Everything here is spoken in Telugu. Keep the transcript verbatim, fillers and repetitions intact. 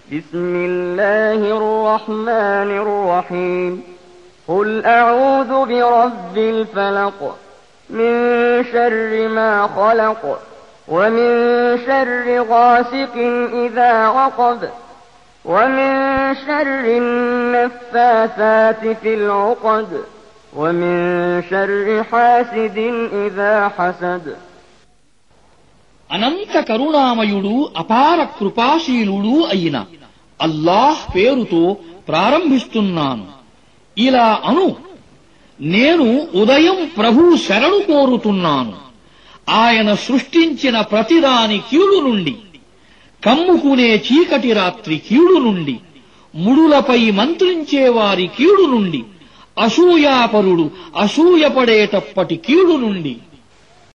بسم الله الرحمن الرحيم قل أعوذ برب الفلق من شر ما خلق ومن شر غاسق إذا وقب ومن شر النفاثات في العقد ومن شر حاسد إذا حسد. అనంత కరుణామయుడు అపార కృపాశీలుడు అయిన అల్లాహ్ పేరుతో ప్రారంభిస్తున్నాను. ఇలా అను, నేను ఉదయం ప్రభు శరణు కోరుతున్నాను. ఆయన సృష్టించిన ప్రతిదాని కీడు నుండి, కమ్ముకునే చీకటి రాత్రి కీడు నుండి, ముడులపై మంత్రించేవారి కీడు నుండి, అసూయాపరుడు అసూయపడేటప్పటి కీడు నుండి,